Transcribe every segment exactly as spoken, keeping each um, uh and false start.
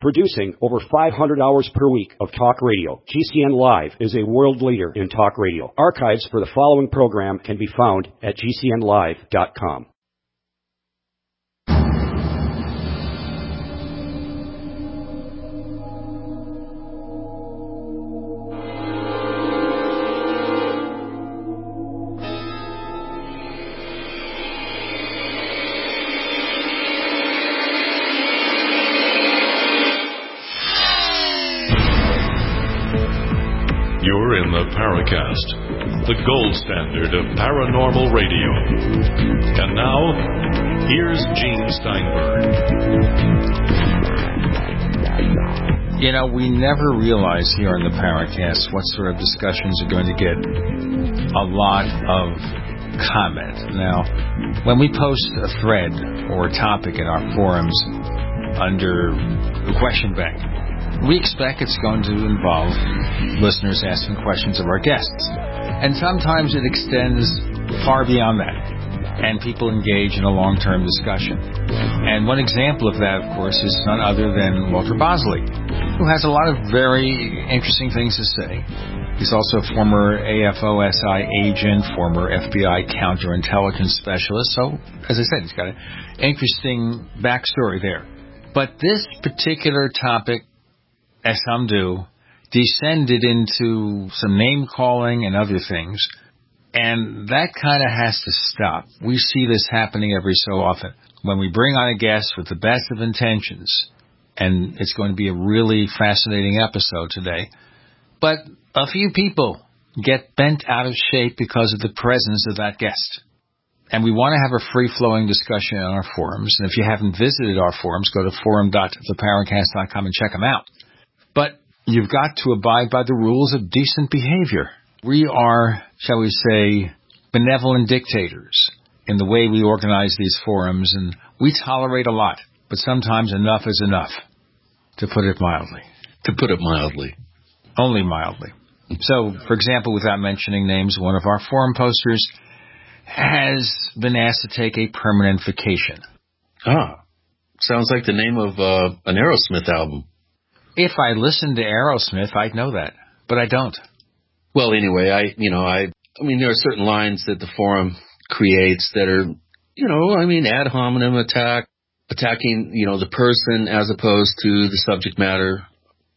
Producing over five hundred hours per week of talk radio, G C N Live is a world leader in talk radio. Archives for the following program can be found at G C N live dot com. You're in the Paracast, the gold standard of paranormal radio. And now, here's Gene Steinberg. You know, we never realize here on the Paracast what sort of discussions are going to get a lot of comment. Now, when we post a thread or a topic in our forums under the question bank, we expect it's going to involve listeners asking questions of our guests. And sometimes it extends far beyond that, and people engage in a long-term discussion. And one example of that, of course, is none other than Walter Bosley, who has a lot of very interesting things to say. He's also a former A F O S I agent, former F B I counterintelligence specialist. So, as I said, he's got an interesting backstory there. But this particular topic, as some do, descended into some name-calling and other things, and that kind of has to stop. We see this happening every so often. When we bring on a guest with the best of intentions, and it's going to be a really fascinating episode today, but a few people get bent out of shape because of the presence of that guest. And we want to have a free-flowing discussion on our forums, and if you haven't visited our forums, go to forum dot the paracast dot com and check them out. But you've got to abide by the rules of decent behavior. We are, shall we say, benevolent dictators in the way we organize these forums, and we tolerate a lot, but sometimes enough is enough, to put it mildly. To put it mildly. Only mildly. So, for example, without mentioning names, one of our forum posters has been asked to take a permanent vacation. Ah, sounds like the name of uh, an Aerosmith album. If I listened to Aerosmith, I'd know that, but I don't. Well, anyway, I, you know, I, I mean, there are certain lines that the forum creates that are, you know, I mean, ad hominem attack, attacking, you know, the person as opposed to the subject matter.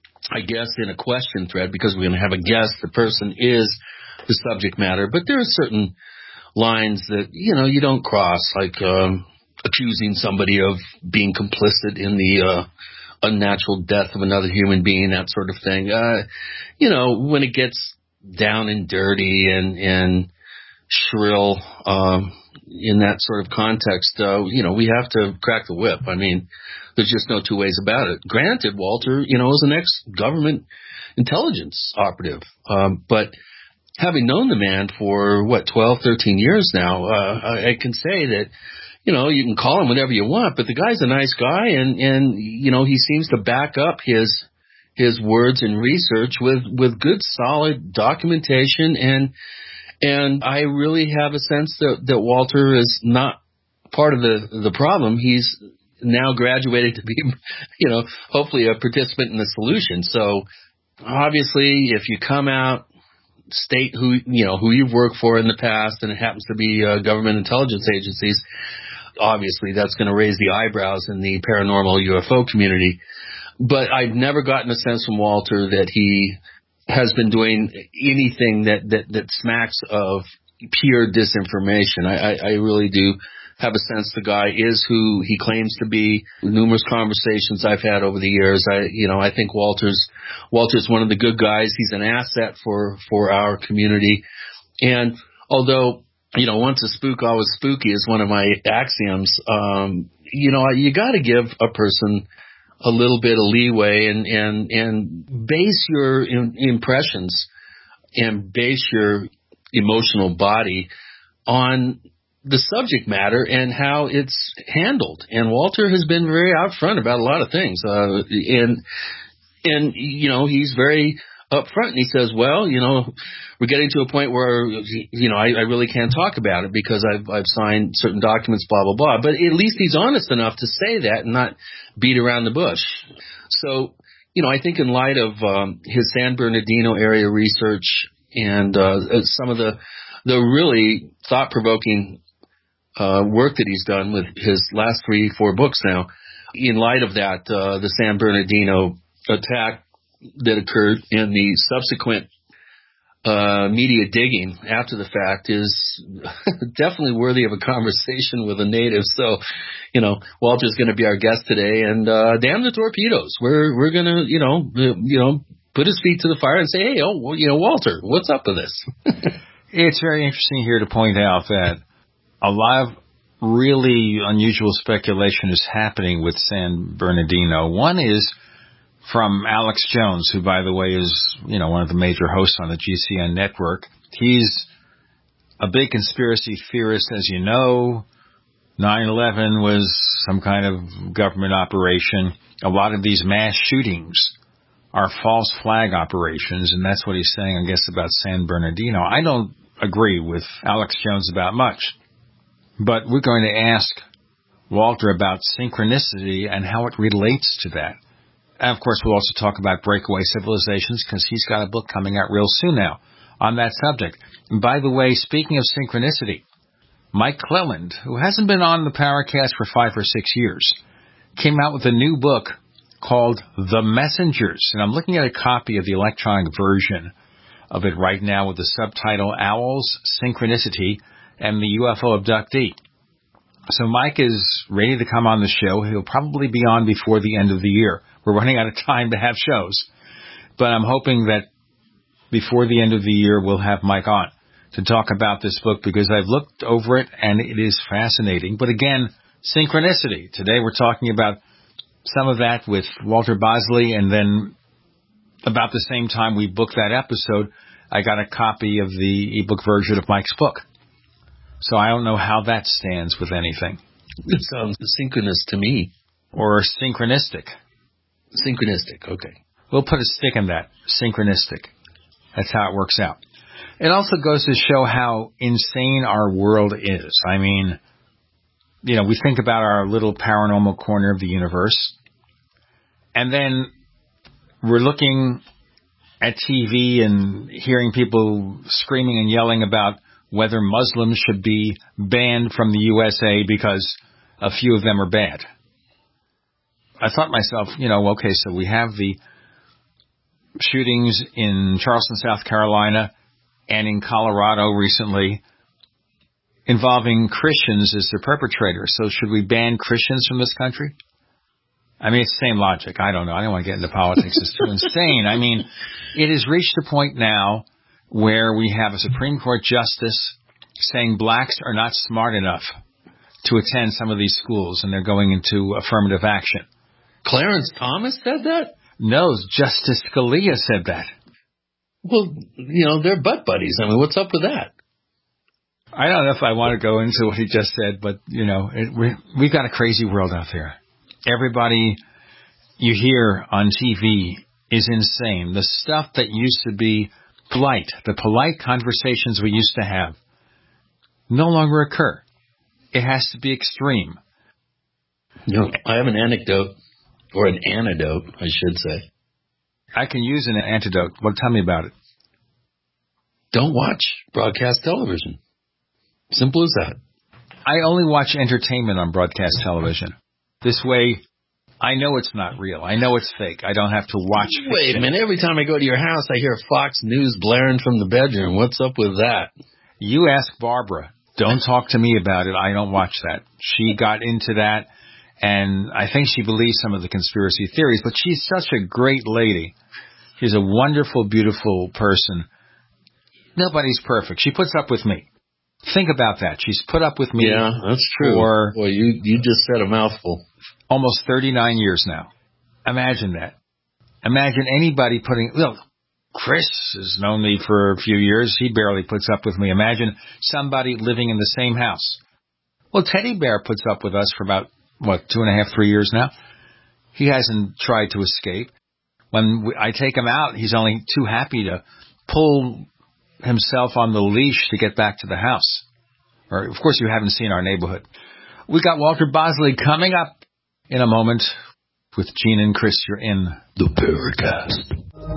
I guess in a question thread, because we're going to have a guest, the person is the subject matter, but there are certain lines that, you know, you don't cross, like um, accusing somebody of being complicit in the uh unnatural death of another human being, that sort of thing. Uh, you know, when it gets down and dirty and, and shrill um, in that sort of context, uh, you know, we have to crack the whip. I mean, there's just no two ways about it. Granted, Walter, you know, is an ex-government intelligence operative. Um, but having known the man for, what, twelve, thirteen years now, uh, I, I can say that, you know, you can call him whatever you want, but the guy's a nice guy, and, and you know, he seems to back up his his words and research with, with good, solid documentation, and and I really have a sense that, that Walter is not part of the, the problem. He's now graduated to be, you know, hopefully a participant in the solution. So, obviously, if you come out, state who, you know, who you've worked for in the past, and it happens to be uh, government intelligence agencies, obviously that's going to raise the eyebrows in the paranormal U F O community. But I've never gotten a sense from Walter that he has been doing anything that, that, that smacks of pure disinformation. I, I, I really do have a sense the guy is who he claims to be. Numerous conversations I've had over the years, I, you know, I think Walter's, Walter's one of the good guys. He's an asset for, for our community. And although, you know, once a spook, always spooky is one of my axioms, um, you know, you got to give a person a little bit of leeway and, and, and base your in, impressions and base your emotional body on the subject matter and how it's handled. And Walter has been very upfront about a lot of things. Uh, and, and, you know, he's very up front, and he says, well, you know, we're getting to a point where, you know, I, I really can't talk about it because I've, I've signed certain documents, blah, blah, blah. But at least he's honest enough to say that and not beat around the bush. So, you know, I think in light of um, his San Bernardino area research and uh, some of the the really thought-provoking uh, work that he's done with his last three, four books now, in light of that, uh, the San Bernardino attack that occurred and the subsequent uh, media digging after the fact is definitely worthy of a conversation with a native. So, you know, Walter's going to be our guest today, and uh, damn the torpedoes. We're we're going to, you know, you know, put his feet to the fire and say, hey, oh, well, you know, Walter, what's up with this? It's very interesting here to point out that a lot of really unusual speculation is happening with San Bernardino. One is from Alex Jones, who, by the way, is, you know, one of the major hosts on the G C N network. He's a big conspiracy theorist, as you know. nine eleven was some kind of government operation. A lot of these mass shootings are false flag operations, and that's what he's saying, I guess, about San Bernardino. I don't agree with Alex Jones about much, but we're going to ask Walter about synchronicity and how it relates to that. And, of course, we'll also talk about breakaway civilizations because he's got a book coming out real soon now on that subject. And by the way, speaking of synchronicity, Mike Cleland, who hasn't been on the Paracast for five or six years, came out with a new book called The Messengers. And I'm looking at a copy of the electronic version of it right now with the subtitle Owls, Synchronicity, and the U F O Abductee. So Mike is ready to come on the show. He'll probably be on before the end of the year. We're running out of time to have shows. But I'm hoping that before the end of the year, we'll have Mike on to talk about this book because I've looked over it and it is fascinating. But again, synchronicity. Today we're talking about some of that with Walter Bosley, and then about the same time we booked that episode, I got a copy of the ebook version of Mike's book. So I don't know how that stands with anything. It sounds synchronous to me. Or synchronistic. Synchronistic, okay. We'll put a stick in that. Synchronistic. That's how it works out. It also goes to show how insane our world is. I mean, you know, we think about our little paranormal corner of the universe, and then we're looking at T V and hearing people screaming and yelling about whether Muslims should be banned from the U S A because a few of them are bad. I thought to myself, you know, okay, so we have the shootings in Charleston, South Carolina, and in Colorado recently involving Christians as the perpetrators. So should we ban Christians from this country? I mean, it's the same logic. I don't know. I don't want to get into politics. It's too insane. I mean, it has reached a point now where we have a Supreme Court justice saying blacks are not smart enough to attend some of these schools, and they're going into affirmative action. Clarence Thomas said that? No, Justice Scalia said that. Well, you know, they're butt buddies. I mean, what's up with that? I don't know if I want to go into what he just said, but, you know, it, we, we've got a crazy world out there. Everybody you hear on T V is insane. The stuff that used to be polite, the polite conversations we used to have, no longer occur. It has to be extreme. You know, I have an anecdote, or an antidote, I should say. I can use an antidote. Well, tell me about it. Don't watch broadcast television. Simple as that. I only watch entertainment on broadcast television. This way, I know it's not real. I know it's fake. I don't have to watch fiction. Wait a minute. Every time I go to your house, I hear Fox News blaring from the bedroom. What's up with that? You ask Barbara. Don't talk to me about it. I don't watch that. She got into that, and I think she believes some of the conspiracy theories, but she's such a great lady. She's a wonderful, beautiful person. Nobody's perfect. She puts up with me. Think about that. She's put up with me. Yeah, that's true. For Boy, you, you just said a mouthful. Almost thirty-nine years now. Imagine that. Imagine anybody putting... Look, Chris has known me for a few years. He barely puts up with me. Imagine somebody living in the same house. Well, Teddy Bear puts up with us for about, what, two and a half, three years now. He hasn't tried to escape. When we, I take him out, he's only too happy to pull himself on the leash to get back to the house. Or, of course, you haven't seen our neighborhood. We got Walter Bosley coming up in a moment with Gene and Chris. You're in the Paracast.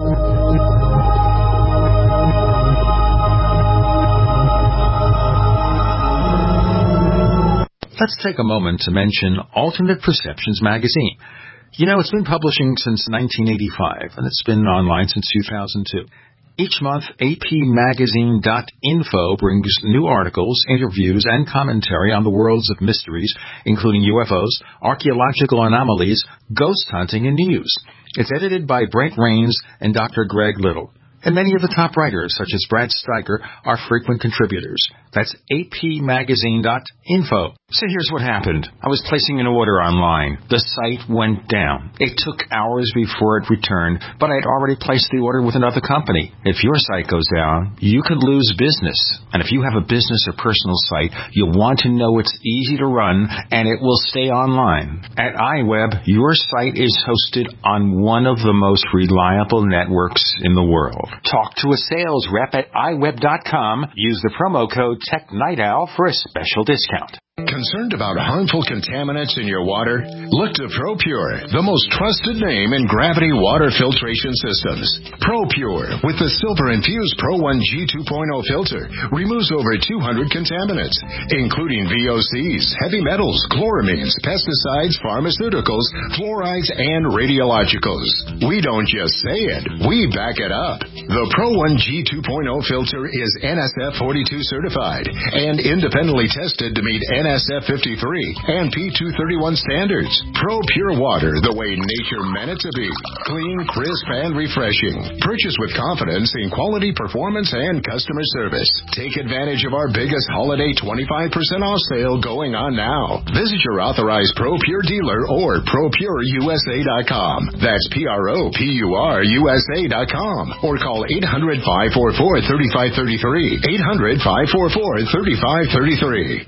Let's take a moment to mention Alternate Perceptions magazine. You know, it's been publishing since nineteen eighty-five, and it's been online since two thousand two. Each month, A P magazine dot info brings new articles, interviews, and commentary on the worlds of mysteries, including U F Os, archaeological anomalies, ghost hunting, and news. It's edited by Brent Rains and Doctor Greg Little. And many of the top writers, such as Brad Steiger, are frequent contributors. That's A P magazine dot info. So here's what happened. I was placing an order online. The site went down. It took hours before it returned, but I had already placed the order with another company. If your site goes down, you could lose business. And if you have a business or personal site, you'll want to know it's easy to run and it will stay online. At iWeb, your site is hosted on one of the most reliable networks in the world. Talk to a sales rep at i web dot com. Use the promo code TechNightOwl for a special discount. Concerned about harmful contaminants in your water? Look to ProPure, the most trusted name in gravity water filtration systems. ProPure, with the silver-infused Pro one G two point oh filter, removes over two hundred contaminants, including V O Cs, heavy metals, chloramines, pesticides, pharmaceuticals, fluorides, and radiologicals. We don't just say it, we back it up. The Pro one G two point oh filter is N S F forty-two certified and independently tested to meet N S F fifty-three and P two thirty-one standards. Pro Pure Water, the way nature meant it to be. Clean, crisp, and refreshing. Purchase with confidence in quality, performance, and customer service. Take advantage of our biggest holiday twenty-five percent off sale going on now. Visit your authorized Pro Pure dealer or pro pure u s a dot com. That's P R O P U R U S A dot com. Or call eight hundred, five four four, three five three three. eight hundred, five four four, three five three three.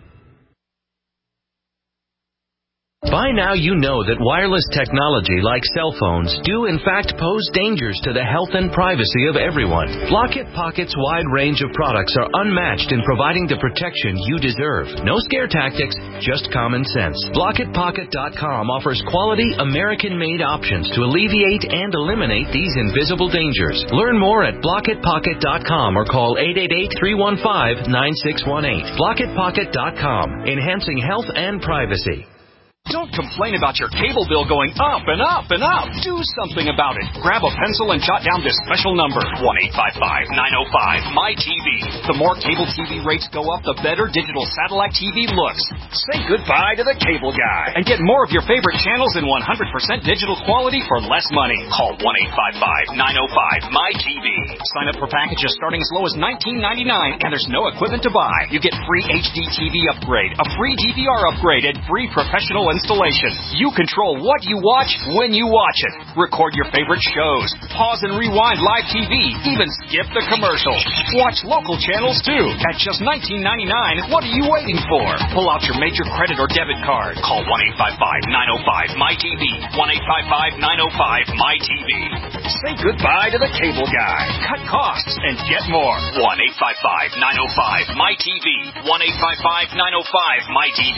By now you know that wireless technology like cell phones do in fact pose dangers to the health and privacy of everyone. Blockit Pocket's wide range of products are unmatched in providing the protection you deserve. No scare tactics, just common sense. Blockit Pocket dot com offers quality American-made options to alleviate and eliminate these invisible dangers. Learn more at Blockit Pocket dot com or call eight eight eight, three one five, nine six one eight. Blockit Pocket dot com, enhancing health and privacy. Don't complain about your cable bill going up and up and up. Do something about it. Grab a pencil and jot down this special number, one eight five five, nine oh five, M Y T V. The more cable T V rates go up, the better digital satellite T V looks. Say goodbye to the cable guy and get more of your favorite channels in one hundred percent digital quality for less money. Call one eight five five, nine oh five, M Y T V. Sign up for packages starting as low as nineteen ninety-nine, and there's no equipment to buy. You get free H D T V upgrade, a free D V R upgrade, and free professional installation. You control what you watch when you watch it. Record your favorite shows. Pause and rewind live T V. Even skip the commercials. Watch local channels too. At just nineteen ninety-nine, what are you waiting for? Pull out your major credit or debit card. Call one eight five five, nine oh five, M Y T V. one eight five five, nine oh five, M Y T V. Say goodbye to the cable guy. Cut costs and get more. one eight five five, nine oh five, M Y T V. one eight five five, nine oh five, M Y T V.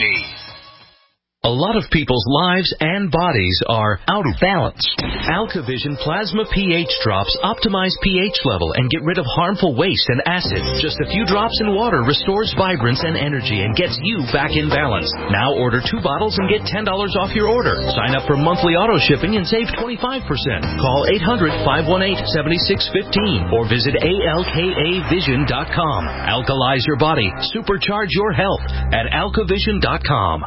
A lot of people's lives and bodies are out of balance. AlkaVision Plasma pH drops optimize pH level and get rid of harmful waste and acid. Just a few drops in water restores vibrance and energy and gets you back in balance. Now order two bottles and get ten dollars off your order. Sign up for monthly auto shipping and save twenty-five percent. Call eight hundred, five one eight, seven six one five or visit A L K A vision dot com. Alkalize your body. Supercharge your health at alka vision dot com.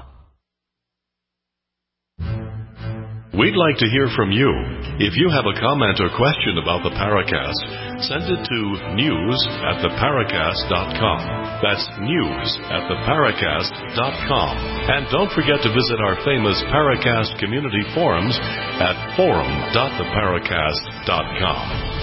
We'd like to hear from you. If you have a comment or question about the Paracast, send it to news at the paracast dot com. That's news at the paracast dot com. And don't forget to visit our famous Paracast community forums at forum dot the paracast dot com.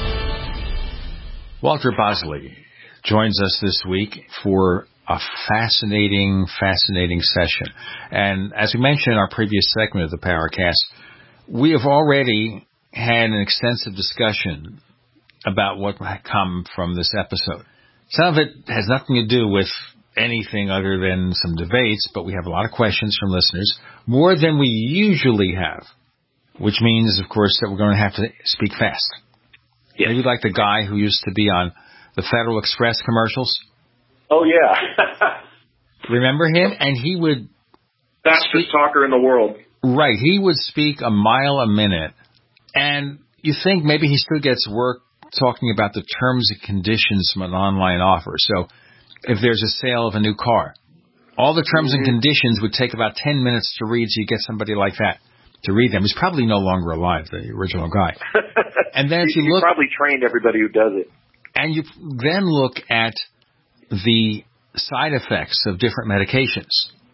Walter Bosley joins us this week for a fascinating, fascinating session. And as we mentioned in our previous segment of the Paracast, we have already had an extensive discussion about what had come from this episode. Some of it has nothing to do with anything other than some debates, but we have a lot of questions from listeners, more than we usually have, which means, of course, that we're going to have to speak fast. Yes. Maybe like the guy who used to be on the Federal Express commercials. Oh, yeah. Remember him? And he would... Fastest talker in the world. Right. He would speak a mile a minute. And you think maybe he still gets work talking about the terms and conditions of an online offer. So if there's a sale of a new car, all the terms mm-hmm. and conditions would take about ten minutes to read, so you get somebody like that to read them. He's probably no longer alive, the original guy. And then if you he look... probably trained everybody who does it. And you then look at the side effects of different medications.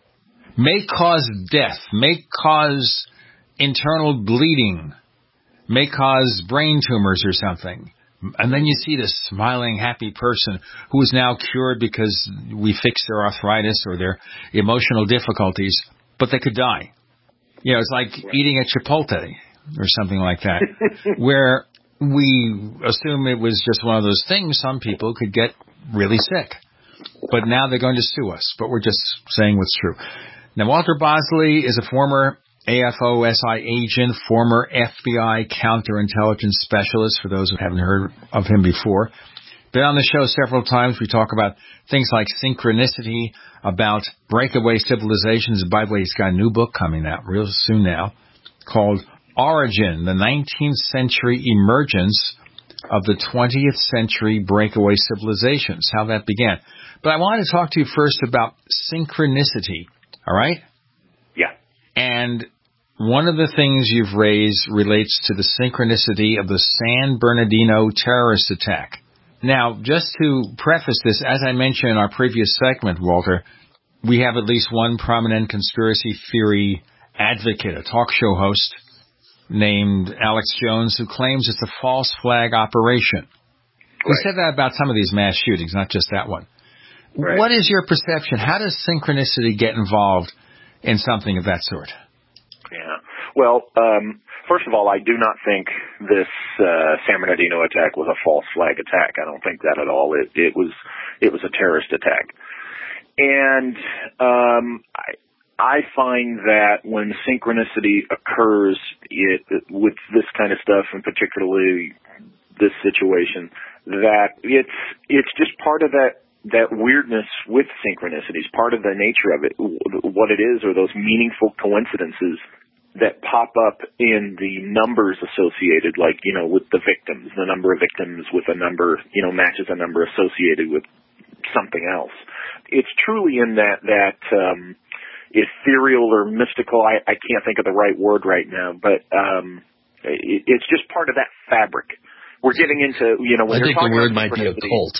May cause death, may cause internal bleeding, may cause brain tumors or something. And then you see this smiling, happy person who is now cured because we fixed their arthritis or their emotional difficulties, but they could die. You know, it's like eating at Chipotle or something like that, where we assume it was just one of those things. Some people could get really sick, but now they're going to sue us, but we're just saying what's true. Now, Walter Bosley is a former A F O S I agent, former F B I counterintelligence specialist, for those who haven't heard of him before. Been on the show several times. We talk about things like synchronicity, about breakaway civilizations. By the way, he's got a new book coming out real soon now called Origin, the nineteenth century emergence of the twentieth century breakaway civilizations, how that began. But I wanted to talk to you first about synchronicity, all right? Yeah. And one of the things you've raised relates to the synchronicity of the San Bernardino terrorist attack. Now, just to preface this, as I mentioned in our previous segment, Walter, we have at least one prominent conspiracy theory advocate, a talk show host named Alex Jones, who claims it's a false flag operation. Right. We said that about some of these mass shootings, not just that one. Right. What is your perception? How does synchronicity get involved in something of that sort? Yeah. Well, um, first of all, I do not think this uh, San Bernardino attack was a false flag attack. I don't think that at all. It, it was it was a terrorist attack. And um, I, I find that when synchronicity occurs it, with this kind of stuff, and particularly this situation, that it's it's just part of that that weirdness with synchronicities, part of the nature of it, what it is, are those meaningful coincidences that pop up in the numbers associated, like, you know, with the victims, the number of victims with a number, you know, matches a number associated with something else. It's truly in that, that, um, ethereal or mystical, I, I can't think of the right word right now, but, um, it, it's just part of that fabric. We're getting into, you know, when I you're think the talking word about might be a cult.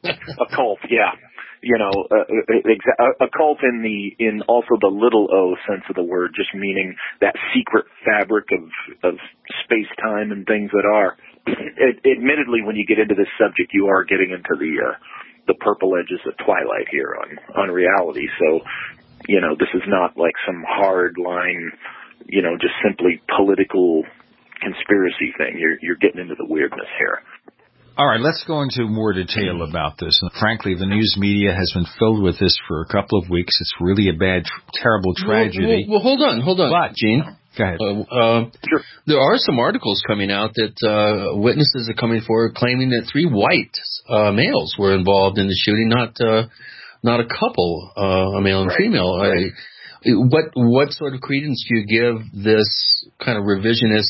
A cult, yeah. You know, uh, exa- a cult in the in also the little o sense of the word, just meaning that secret fabric of of space time and things that are. It, admittedly, when you get into this subject, you are getting into the uh, the purple edges of twilight here on on reality. So, you know, this is not like some hard line, you know, just simply political conspiracy thing. You're you're getting into the weirdness here. All right, let's go into more detail about this. And frankly, the news media has been filled with this for a couple of weeks. It's really a bad, terrible tragedy. Well, well, well hold on, hold on, what? Gene. Go ahead. Uh, uh, sure. There are some articles coming out that uh, witnesses are coming forward claiming that three white uh, males were involved in the shooting, not uh, not a couple, uh, a male and right. female. Right. I, what what sort of credence do you give this kind of revisionist,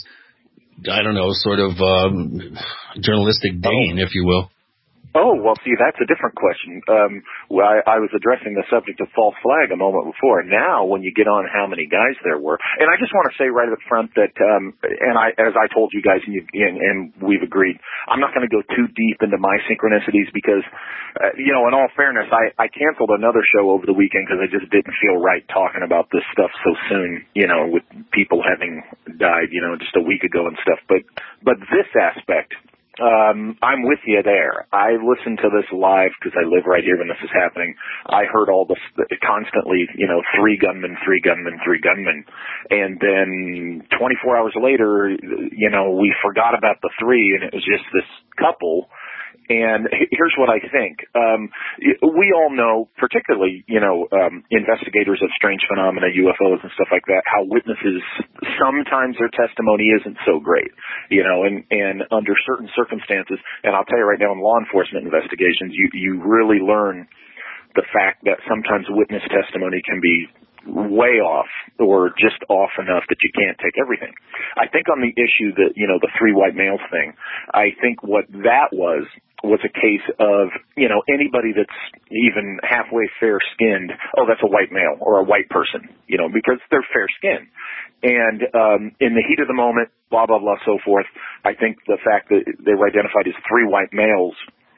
I don't know, sort of um, journalistic Dane, oh. if you will? Oh, well, see, that's a different question. Um, well, I, I was addressing the subject of false flag a moment before. Now, when you get on how many guys there were, and I just want to say right up front that, um, and I, as I told you guys, and, you, and, and we've agreed, I'm not going to go too deep into my synchronicities because, uh, you know, in all fairness, I, I canceled another show over the weekend because I just didn't feel right talking about this stuff so soon, you know, with people having died, you know, just a week ago and stuff. But, but this aspect, Um, I'm with you there. I listened to this live because I live right here when this is happening. I heard all this constantly, you know, three gunmen, three gunmen, three gunmen. And then twenty-four hours later, you know, we forgot about the three and it was just this couple. And here's what I think. Um, we all know, particularly, you know, um, investigators of strange phenomena, U F Os and stuff like that, how witnesses, sometimes their testimony isn't so great, you know, and, and under certain circumstances, and I'll tell you right now in law enforcement investigations, you, you really learn the fact that sometimes witness testimony can be way off or just off enough that you can't take everything. I think on the issue that, you know, the three white males thing, I think what that was, was a case of, you know, anybody that's even halfway fair-skinned, oh, that's a white male or a white person, you know, because they're fair-skinned. And um, in the heat of the moment, blah, blah, blah, so forth, I think the fact that they were identified as three white males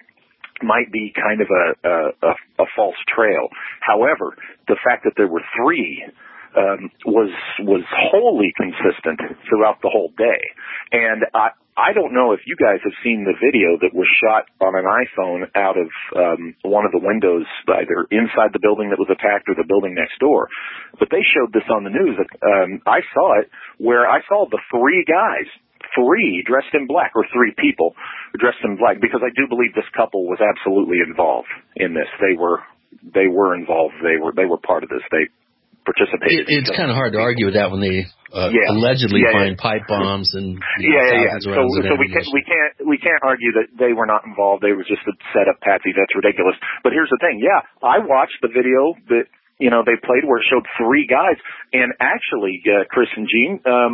might be kind of a, a, a false trail. However, the fact that there were three um, was was wholly consistent throughout the whole day. And I, I don't know if you guys have seen the video that was shot on an iPhone out of um, one of the windows, either inside the building that was attacked or the building next door. But they showed this on the news. Um, I saw it where I saw the three guys, three dressed in black, or three people dressed in black, because I do believe this couple was absolutely involved in this. They were they were involved. They were they were part of this. They participated. It, it's kind of hard to argue with that when they uh, yeah. allegedly yeah, find yeah. pipe bombs and you know, yeah, yeah, yeah. So, so we can't we can't we can't argue that they were not involved. They were just a set up patsy. That's ridiculous. But here's the thing. Yeah, I watched the video that you know they played where it showed three guys, and actually, uh, Chris and Gene. Um,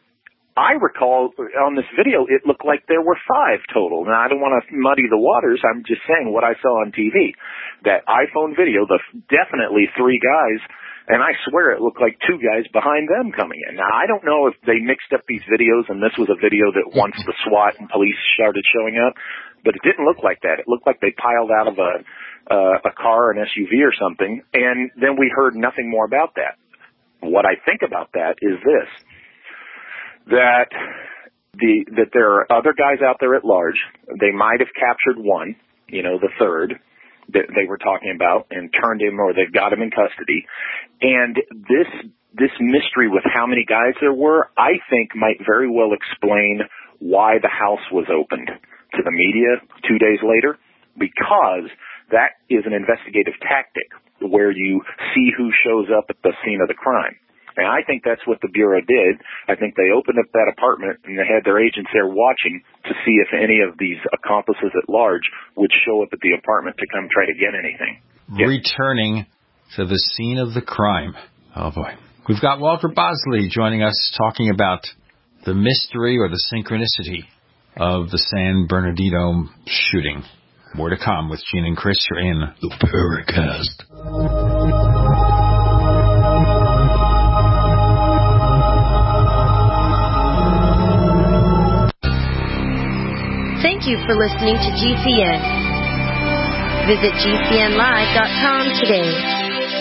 I recall on this video, it looked like there were five total. Now, I don't want to muddy the waters. I'm just saying what I saw on T V. That iPhone video, the definitely three guys, and I swear it looked like two guys behind them coming in. Now, I don't know if they mixed up these videos, and this was a video that once the SWAT and police started showing up, but it didn't look like that. It looked like they piled out of a, uh, a car, an S U V or something, and then we heard nothing more about that. What I think about that is this. That the that there are other guys out there at large. They might have captured one, you know, the third that they were talking about, and turned him, or they've got him in custody. And this this mystery with how many guys there were, I think, might very well explain why the house was opened to the media two days later, because that is an investigative tactic where you see who shows up at the scene of the crime. And I think that's what the Bureau did. I think they opened up that apartment and they had their agents there watching to see if any of these accomplices at large would show up at the apartment to come try to get anything. Yeah. Returning to the scene of the crime. Oh, boy. We've got Walter Bosley joining us talking about the mystery or the synchronicity of the San Bernardino shooting. More to come with Gene and Chris. You're in the Paracast. Thank you for listening to G C N. Visit G C N live dot com today.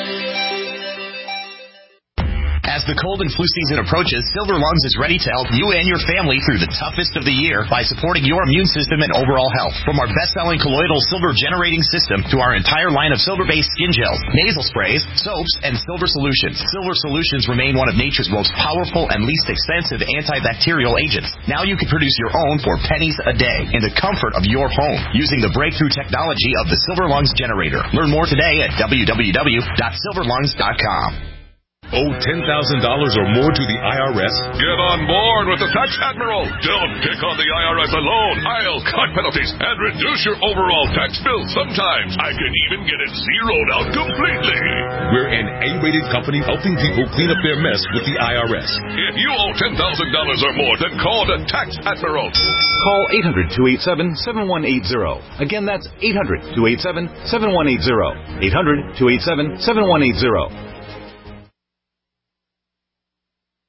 As the cold and flu season approaches, Silver Lungs is ready to help you and your family through the toughest of the year by supporting your immune system and overall health. From our best-selling colloidal silver generating system to our entire line of silver-based skin gels, nasal sprays, soaps, and silver solutions, Silver Solutions remain one of nature's most powerful and least expensive antibacterial agents. Now you can produce your own for pennies a day in the comfort of your home using the breakthrough technology of the Silver Lungs generator. Learn more today at w w w dot silver lungs dot com. Owe ten thousand dollars or more to the I R S? Get on board with the Tax Admiral. Don't pick on the I R S alone. I'll cut penalties and reduce your overall tax bill. Sometimes I can even get it zeroed out completely. We're an A-rated company helping people clean up their mess with the I R S. If you owe ten thousand dollars or more, then call the Tax Admiral. Call eight hundred, two eight seven, seven one eight zero. Again, that's eight hundred, two eight seven, seven one eight zero. eight hundred, two eight seven, seven one eight zero.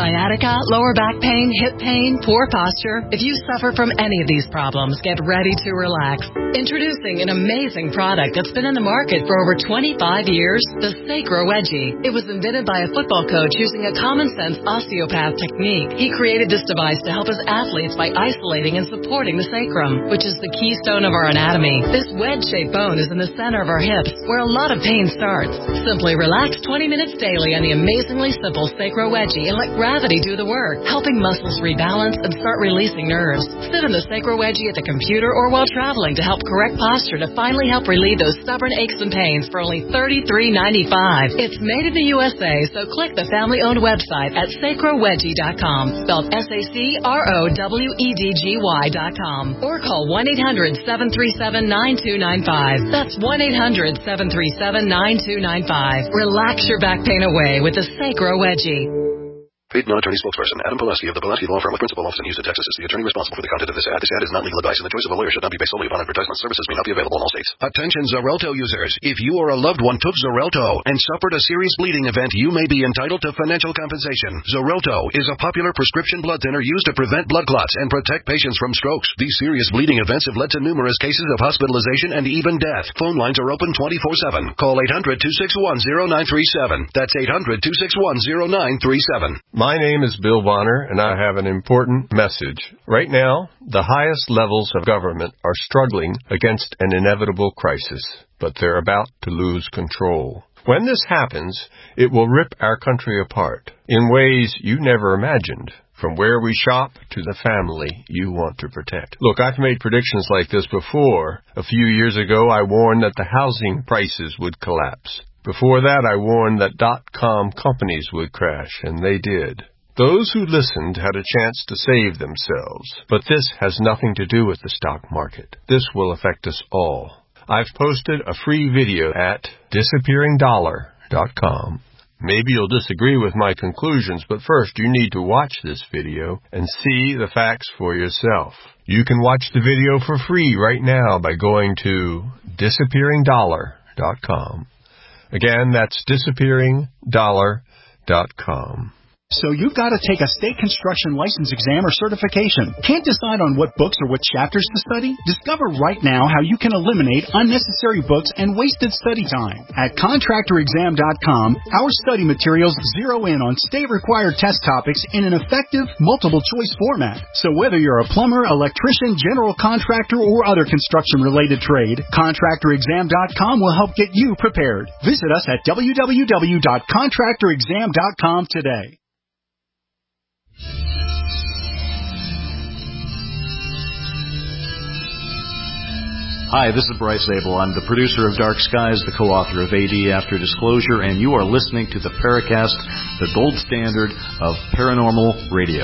sciatica, lower back pain, hip pain, poor posture. If you suffer from any of these problems, get ready to relax. Introducing an amazing product that's been in the market for over twenty-five years, the Sacro Wedgie. It was invented by a football coach using a common-sense osteopath technique. He created this device to help his athletes by isolating and supporting the sacrum, which is the keystone of our anatomy. This wedge-shaped bone is in the center of our hips, where a lot of pain starts. Simply relax twenty minutes daily on the amazingly simple Sacro Wedgie and let gravity do the work, helping muscles rebalance and start releasing nerves. Sit in the Sacro Wedgie at the computer or while traveling to help correct posture to finally help relieve those stubborn aches and pains for only thirty-three ninety-five. It's made in the U S A, so click the family-owned website at sacro wedgie dot com, spelled S A C R O W E D G Y dot com, or call one eight hundred seven three seven nine two nine five. That's one eight hundred seven three seven nine two nine five. Relax your back pain away with the Sacro Wedgie. Paid non-attorney spokesperson Adam Pulaski of the Pulaski Law Firm with principal office in Houston, Texas is the attorney responsible for the content of this ad. This ad is not legal advice, and the choice of a lawyer should not be based solely upon advertisement. Services may not be available in all states. Attention Xarelto users. If you or a loved one took Xarelto and suffered a serious bleeding event, you may be entitled to financial compensation. Xarelto is a popular prescription blood thinner used to prevent blood clots and protect patients from strokes. These serious bleeding events have led to numerous cases of hospitalization and even death. Phone lines are open twenty-four seven. Call eight hundred two six one zero nine three seven. That's eight hundred two six one zero nine three seven. My name is Bill Bonner, and I have an important message. Right now, the highest levels of government are struggling against an inevitable crisis, but they're about to lose control. When this happens, it will rip our country apart in ways you never imagined, from where we shop to the family you want to protect. Look, I've made predictions like this before. A few years ago, I warned that the housing prices would collapse. Before that, I warned that dot-com companies would crash, and they did. Those who listened had a chance to save themselves, but this has nothing to do with the stock market. This will affect us all. I've posted a free video at disappearing dollar dot com. Maybe you'll disagree with my conclusions, but first you need to watch this video and see the facts for yourself. You can watch the video for free right now by going to disappearing dollar dot com. Again, that's disappearing dollar dot com. So you've got to take a state construction license exam or certification. Can't decide on what books or what chapters to study? Discover right now how you can eliminate unnecessary books and wasted study time. At contractor exam dot com, our study materials zero in on state-required test topics in an effective, multiple-choice format. So whether you're a plumber, electrician, general contractor, or other construction-related trade, contractor exam dot com will help get you prepared. Visit us at w w w dot contractor exam dot com today. Hi, this is Bryce Abel. I'm the producer of Dark Skies, the co-author of A D After Disclosure, and you are listening to the Paracast, the gold standard of paranormal radio.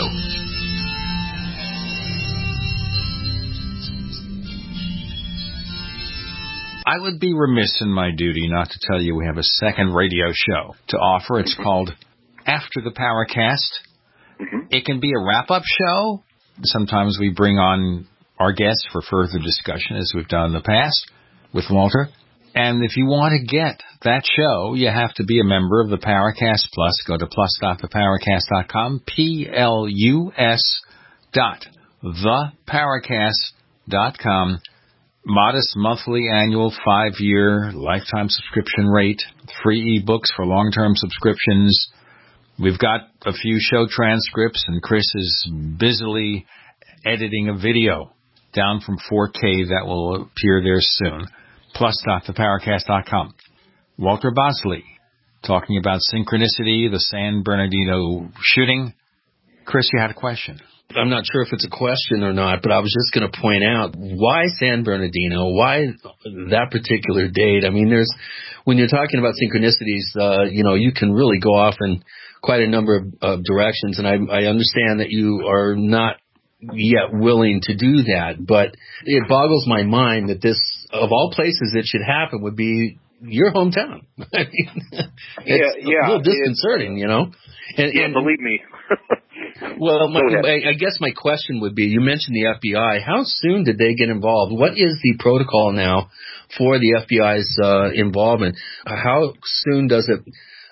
I would be remiss in my duty not to tell you we have a second radio show to offer. It's called After the Paracast. Mm-hmm. It can be a wrap-up show. Sometimes we bring on our guests for further discussion, as we've done in the past with Walter. And if you want to get that show, you have to be a member of the Paracast Plus. Go to plus dot the paracast dot com, P L U S dot the paracast dot com. Modest monthly, annual, five-year, lifetime subscription rate, free e-books for long-term subscriptions. We've got a few show transcripts, and Chris is busily editing a video down from four K that will appear there soon. plus dot the paracast dot com. Walter Bosley talking about synchronicity, the San Bernardino shooting. Chris, you had a question. I'm not sure if it's a question or not, but I was just going to point out, why San Bernardino? Why that particular date? I mean, there's, when you're talking about synchronicities, uh, you know, you can really go off in quite a number of uh, directions, and I, I understand that you are not yet willing to do that, but it boggles my mind that this, of all places it should happen, would be your hometown. I mean, it's yeah, yeah, a little disconcerting, you know? And, yeah, and, believe me. Well, my, I guess my question would be, you mentioned the F B I. How soon did they get involved? What is the protocol now for the F B I's uh, involvement? How soon does it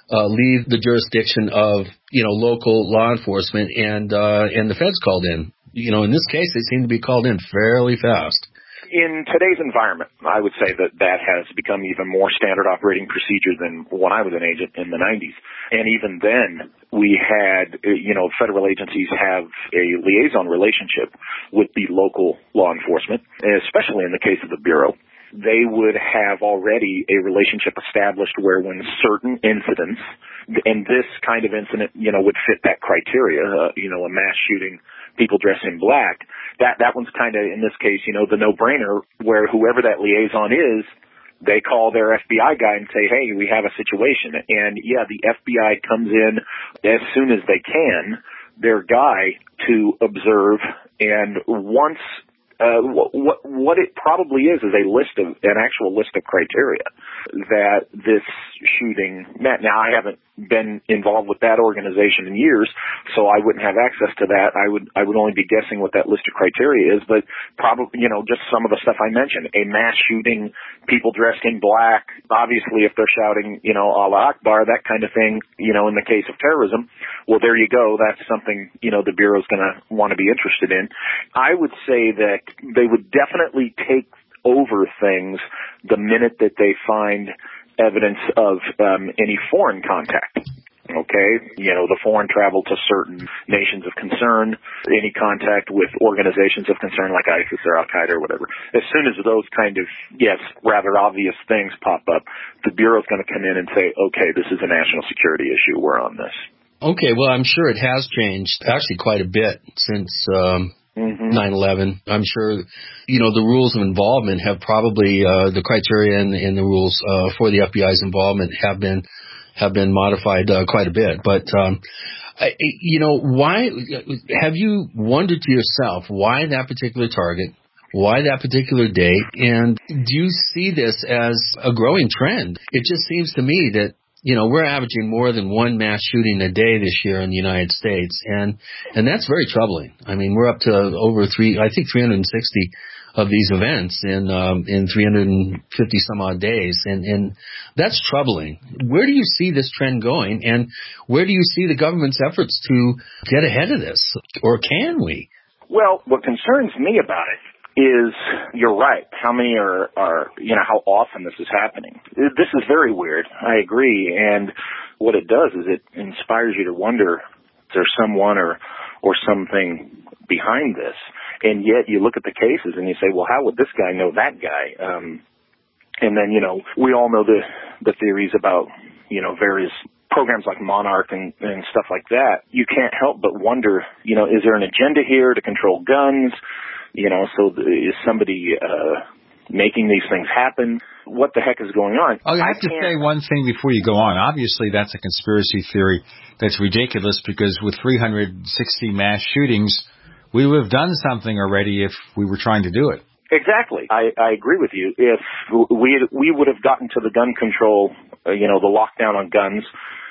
uh, leave the jurisdiction of, you know, local law enforcement and uh, and the feds called in. You know, in this case, they seem to be called in fairly fast. In today's environment, I would say that that has become even more standard operating procedure than when I was an agent in the nineties. And even then, we had, you know, federal agencies have a liaison relationship with the local law enforcement, especially in the case of the Bureau. They would have already a relationship established where when certain incidents, and this kind of incident, you know, would fit that criteria, uh, you know, a mass shooting, people dressed in black, that, that one's kind of, in this case, you know, the no-brainer where whoever that liaison is, they call their F B I guy and say, hey, we have a situation. And, yeah, the F B I comes in as soon as they can, their guy, to observe. And once uh, what, what it probably is is a list of, an actual list of criteria that this shooting met. Now, I haven't been involved with that organization in years, so I wouldn't have access to that. I would I would only be guessing what that list of criteria is, but probably, you know, just some of the stuff I mentioned. A mass shooting, people dressed in black, obviously if they're shouting, you know, Allah Akbar, that kind of thing, you know, in the case of terrorism, well, there you go. That's something, you know, the Bureau's going to want to be interested in. I would say that they would definitely take over things the minute that they find evidence of um, any foreign contact. Okay, you know, the foreign travel to certain nations of concern, any contact with organizations of concern like ISIS or Al-Qaeda or whatever. As soon as those kind of, yes, rather obvious things pop up, the Bureau's going to come in and say, okay, this is a national security issue, we're on this. Okay, well, I'm sure it has changed actually quite a bit since um, mm-hmm. nine eleven. I'm sure, you know, the rules of involvement have probably, uh, the criteria and, and the rules uh, for the F B I's involvement have been have been modified uh, quite a bit. But, um, I, you know, why have you wondered to yourself why that particular target, why that particular day, and do you see this as a growing trend? It just seems to me that, you know, we're averaging more than one mass shooting a day this year in the United States, and and that's very troubling. I mean, we're up to over three, I think three hundred sixty of these events in um, in three hundred fifty some odd days, and and that's troubling. Where do you see this trend going, and where do you see the government's efforts to get ahead of this, or can we? Well, what concerns me about it is, you're right, how many are, are, you know, how often this is happening. This is very weird, I agree, and what it does is it inspires you to wonder, is there someone or, or something behind this? And yet you look at the cases and you say, well, how would this guy know that guy? Um, and then, you know, we all know the, the theories about, you know, various programs like Monarch and, and stuff like that. You can't help but wonder, you know, is there an agenda here to control guns? You know, so is somebody uh, making these things happen? What the heck is going on? Oh, I have I to say one thing before you go on. Obviously, that's a conspiracy theory that's ridiculous because with three hundred sixty mass shootings, we would have done something already if we were trying to do it. Exactly. I, I agree with you. If we we would have gotten to the gun control, uh, you know, the lockdown on guns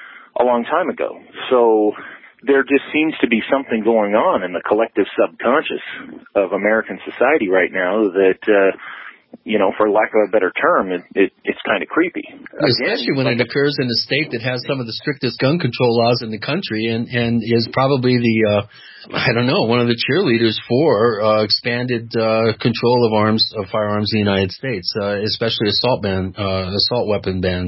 a long time ago. So there just seems to be something going on in the collective subconscious of American society right now that, uh, you know, for lack of a better term, it, it, it's kind of creepy. Especially when it occurs in a state that has some of the strictest gun control laws in the country and, and is probably the, uh, I don't know, one of the cheerleaders for uh, expanded uh, control of arms, of firearms in the United States, uh, especially assault ban, uh, assault weapon bans.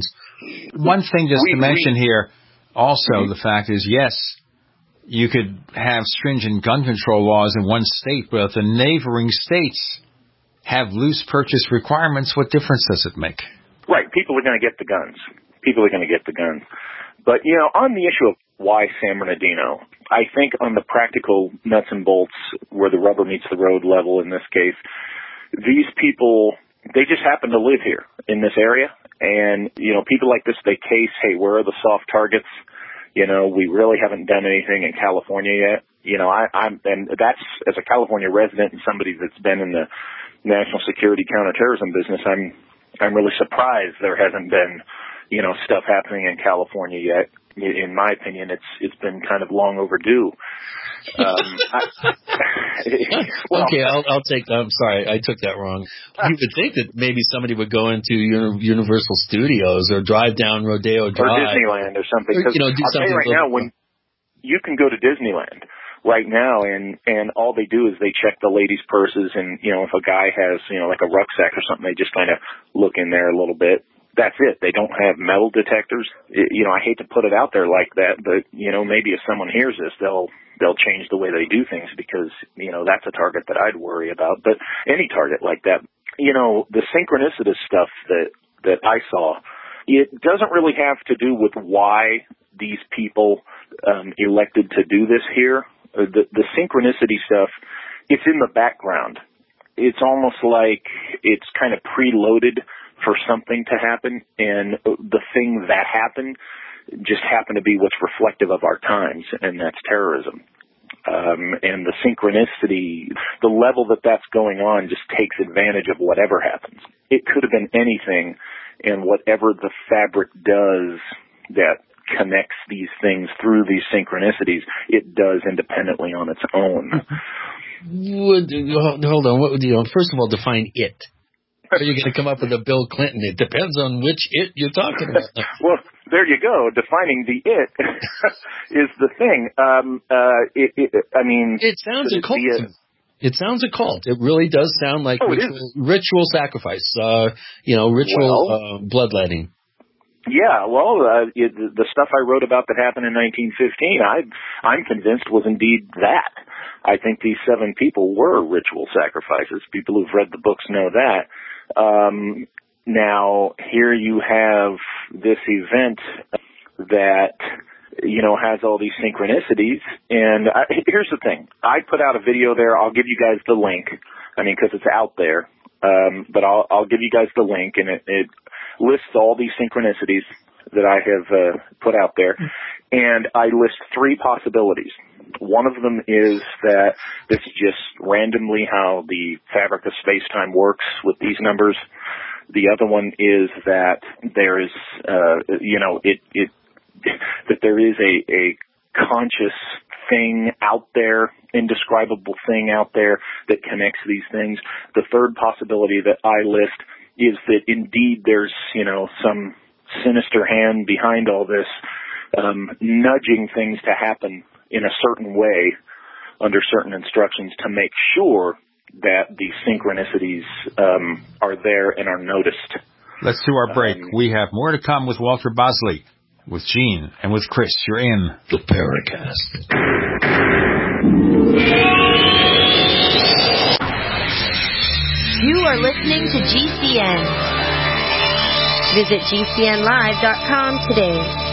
One thing just we, to mention we, here, also mm-hmm. the fact is, yes, you could have stringent gun control laws in one state, but if the neighboring states have loose purchase requirements, what difference does it make? Right. People are going to get the guns. People are going to get the guns. But, you know, on the issue of why San Bernardino, I think on the practical nuts and bolts, where the rubber meets the road level in this case, these people, they just happen to live here in this area. And, you know, people like this, they case, hey, where are the soft targets? You know, we really haven't done anything in California yet. You know, I, I'm, and that's, as a California resident and somebody that's been in the national security counterterrorism business, I'm, I'm really surprised there hasn't been, you know, stuff happening in California yet. in my opinion, it's it's been kind of long overdue. Um, I, well, okay, I'll, I'll take. I'm sorry, I took that wrong. You would think that maybe somebody would go into Universal Studios or drive down Rodeo Drive or Disneyland or something. Or, you know, do I'll something tell you right now, when you can go to Disneyland right now, and and all they do is they check the ladies' purses, and you know, if a guy has you know like a rucksack or something, they just kind of look in there a little bit. That's it. They don't have metal detectors. It, you know, I hate to put it out there like that, but you know, maybe if someone hears this, they'll they'll change the way they do things, because you know that's a target that I'd worry about. But any target like that, you know, the synchronicity stuff that that I saw, it doesn't really have to do with why these people um, elected to do this here. The the synchronicity stuff, it's in the background. It's almost like it's kind of preloaded for something to happen, and the thing that happened just happened to be what's reflective of our times, and that's terrorism. Um, and the synchronicity, the level that that's going on just takes advantage of whatever happens. It could have been anything, and whatever the fabric does that connects these things through these synchronicities, it does independently on its own. Would, hold on, what would you, first of all, define it. Are you going to come up with a Bill Clinton? It depends on which it you're talking about. Well, there you go. Defining the it is the thing. Um, uh, it, it, I mean, it sounds occult. It sounds occult. It really does sound like oh, ritual, ritual sacrifice. Uh, you know, ritual well, uh, bloodletting. Yeah, well, uh, it, the stuff I wrote about that happened in nineteen fifteen, I, I'm convinced was indeed that. I think these seven people were ritual sacrifices. People who've read the books know that. Um, now, here you have this event that, you know, has all these synchronicities. And I, here's the thing. I put out a video there. I'll give you guys the link. I mean, because it's out there. Um, but I'll, I'll give you guys the link, and it, it lists all these synchronicities that I have uh, put out there. And I list three possibilities. One of them is that this is just randomly how the fabric of space-time works with these numbers. The other one is that there is, uh, you know, it, it, that there is a, a conscious thing out there, indescribable thing out there that connects these things. The third possibility that I list is that indeed there's, you know, some sinister hand behind all this, um, nudging things to happen in a certain way under certain instructions to make sure that the synchronicities um, are there and are noticed. Let's do our break. Um, we have more to come with Walter Bosley, with Gene, and with Chris. You're in the Paracast. You are listening to G C N. Visit G C N live dot com today.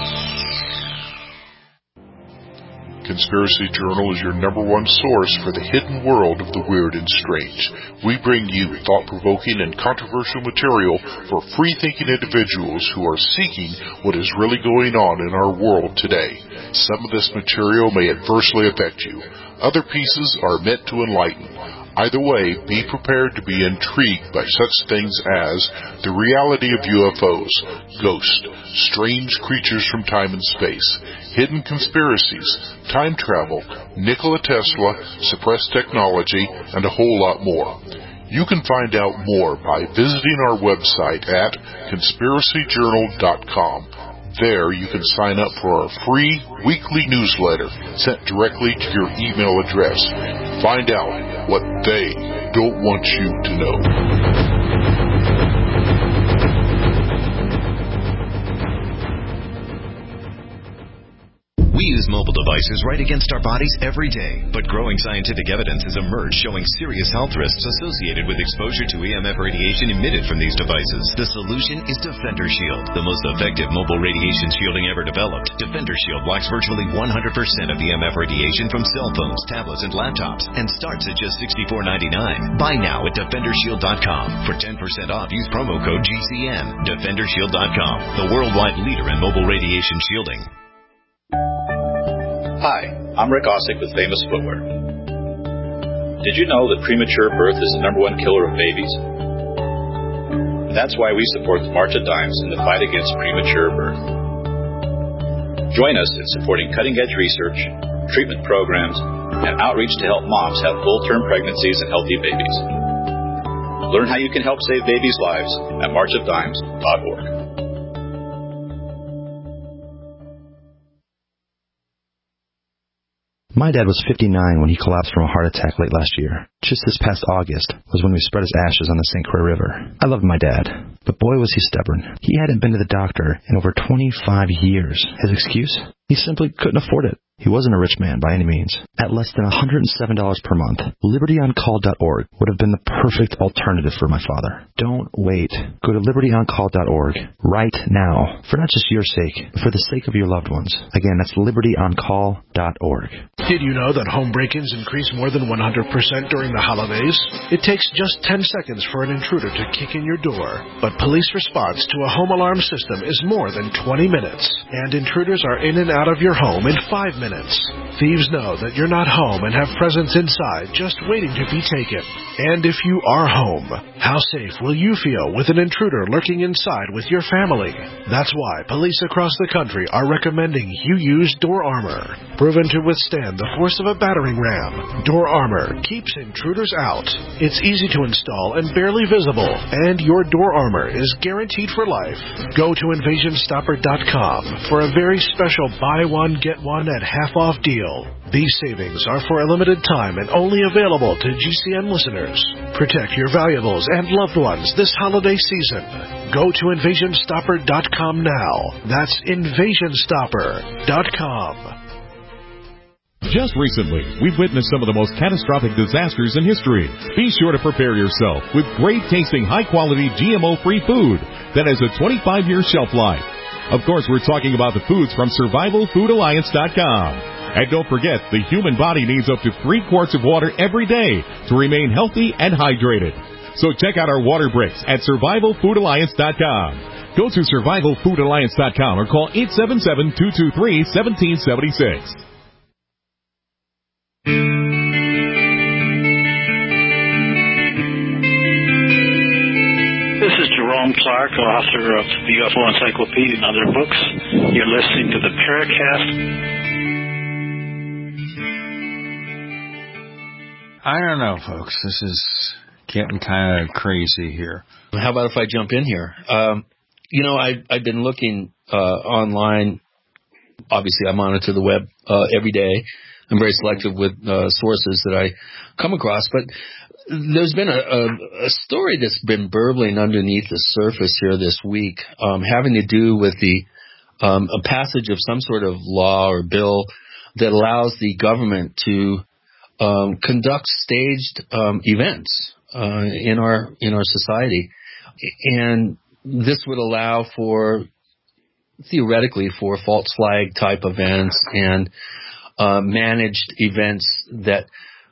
Conspiracy Journal is your number one source for the hidden world of the weird and strange. We bring you thought-provoking and controversial material for free-thinking individuals who are seeking what is really going on in our world today. Some of this material may adversely affect you. Other pieces are meant to enlighten. Either way, be prepared to be intrigued by such things as the reality of U F Os, ghosts, strange creatures from time and space, hidden conspiracies, time travel, Nikola Tesla, suppressed technology, and a whole lot more. You can find out more by visiting our website at conspiracy journal dot com. There you can sign up for our free weekly newsletter sent directly to your email address. Find out what they don't want you to know. We use mobile devices right against our bodies every day, but growing scientific evidence has emerged showing serious health risks associated with exposure to E M F radiation emitted from these devices. The solution is Defender Shield, the most effective mobile radiation shielding ever developed. Defender Shield blocks virtually one hundred percent of E M F radiation from cell phones, tablets, and laptops, and starts at just sixty-four ninety-nine. Buy now at defender shield dot com. For ten percent off, use promo code G C N. defender shield dot com, the worldwide leader in mobile radiation shielding. Hi, I'm Rick Osick with Famous Footwear. Did you know that premature birth is the number one killer of babies? That's why we support the March of Dimes in the fight against premature birth. Join us in supporting cutting-edge research, treatment programs, and outreach to help moms have full-term pregnancies and healthy babies. Learn how you can help save babies' lives at march of dimes dot org. My dad was fifty-nine when he collapsed from a heart attack late last year. Just this past August was when we spread his ashes on the Saint Croix River. I loved my dad, but boy was he stubborn. He hadn't been to the doctor in over twenty-five years. His excuse? He simply couldn't afford it. He wasn't a rich man by any means. At less than one hundred seven dollars per month, liberty on call dot org would have been the perfect alternative for my father. Don't wait. Go to liberty on call dot org right now, for not just your sake, but for the sake of your loved ones. Again, that's liberty on call dot org. Did you know that home break-ins increase more than one hundred percent during the holidays? It takes just ten seconds for an intruder to kick in your door, but police response to a home alarm system is more than twenty minutes, and intruders are in and out of your home in five minutes. Thieves know that you're not home and have presents inside just waiting to be taken. And if you are home, how safe will you feel with an intruder lurking inside with your family? That's why police across the country are recommending you use Door Armor. Proven to withstand the force of a battering ram, Door Armor keeps intruders out. It's easy to install and barely visible, and your Door Armor is guaranteed for life. Go to invasion stopper dot com for a very special buy one, get one at half off deal. These savings are for a limited time and only available to G C N listeners. Protect your valuables and loved ones this holiday season. Go to invasion stopper dot com now. That's invasion stopper dot com. Just recently, we've witnessed some of the most catastrophic disasters in history. Be sure to prepare yourself with great-tasting, high-quality, G M O-free food that has a twenty-five year shelf life. Of course, we're talking about the foods from survival food alliance dot com. And don't forget, the human body needs up to three quarts of water every day to remain healthy and hydrated. So check out our water breaks at survival food alliance dot com. Go to survival food alliance dot com or call eight seven seven, two two three, one seven seven six. This is Jerome Clark, author of the U F O Encyclopedia and other books. You're listening to the Paracast. I don't know, folks. This is getting kind of crazy here. How about if I jump in here? Um, you know, I've, I've been looking uh, online. Obviously, I monitor the web uh, every day. I'm very selective with uh, sources that I come across, but there's been a, a, a story that's been burbling underneath the surface here this week, um, having to do with the um, a passage of some sort of law or bill that allows the government to um, conduct staged um, events uh, in our in our society, and this would allow for theoretically for false flag type events and Uh, managed events that